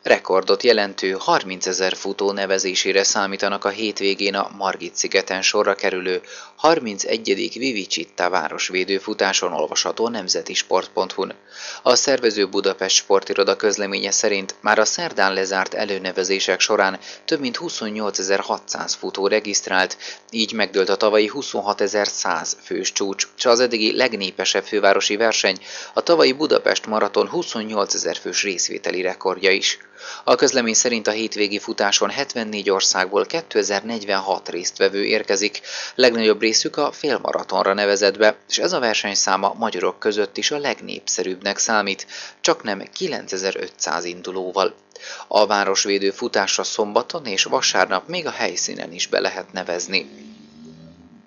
Rekordot jelentő 30 000 futó nevezésére számítanak a hétvégén a Margit-szigeten sorra kerülő 31. Vivi Csitta városvédő futáson, olvasható a nemzetisport.hu-n. A szervező Budapest Sportiroda közleménye szerint már a szerdán lezárt előnevezések során több mint 28.600 futó regisztrált, így megdőlt a tavalyi 26.100 fős csúcs, és az eddigi legnépesebb fővárosi verseny, a tavalyi Budapest Maraton 28 000 fős részvételi rekordja is. A közlemény szerint a hétvégi futáson 74 országból 2046 résztvevő érkezik, legnagyobb részük a félmaratonra nevezett be, és ez a versenyszám a magyarok között is a legnépszerűbbnek számít, csaknem 9500 indulóval. A városvédő futásra szombaton és vasárnap még a helyszínen is be lehet nevezni.